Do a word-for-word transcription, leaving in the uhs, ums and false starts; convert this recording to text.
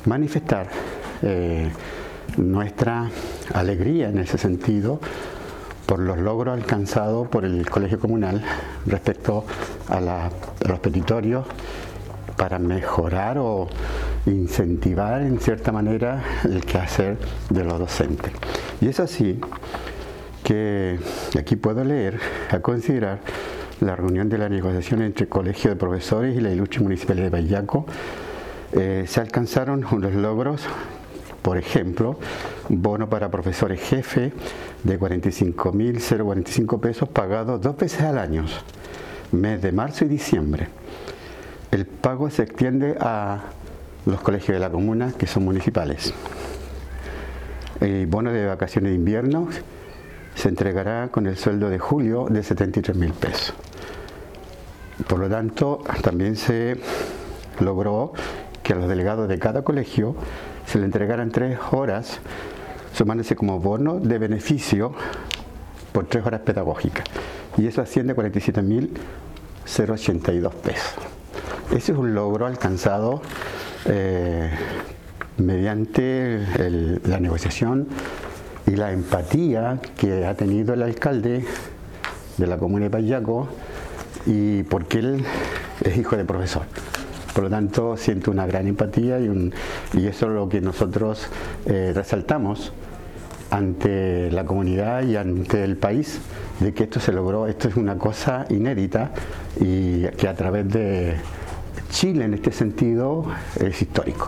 manifestar eh, nuestra alegría en ese sentido por los logros alcanzados por el Colegio Comunal respecto a, la, a los petitorios para mejorar o incentivar en cierta manera el quehacer de los docentes. Y es así que aquí puedo leer a considerar la reunión de la negociación entre el Colegio de Profesores y la Ilustre Municipalidad de Payaco. Eh, se alcanzaron unos logros, por ejemplo, bono para profesores jefe de cuarenta y cinco mil cuarenta y cinco pesos pagados dos veces al año, mes de marzo y diciembre. El pago se extiende a los colegios de la comuna que son municipales. El bono de vacaciones de invierno se entregará con el sueldo de julio de setenta y tres mil pesos. Por lo tanto, también se logró que a los delegados de cada colegio se le entregaran tres horas, sumándose como bono de beneficio por tres horas pedagógicas. Y eso asciende a cuarenta y siete mil ochenta y dos pesos. Ese es un logro alcanzado eh, mediante el, la negociación y la empatía que ha tenido el alcalde de la comuna de Payaco, y porque él es hijo de profesor. Por lo tanto, siento una gran empatía y, un, y eso es lo que nosotros eh, resaltamos ante la comunidad y ante el país, de que esto se logró. Esto es una cosa inédita y que a través de Chile en este sentido es histórico.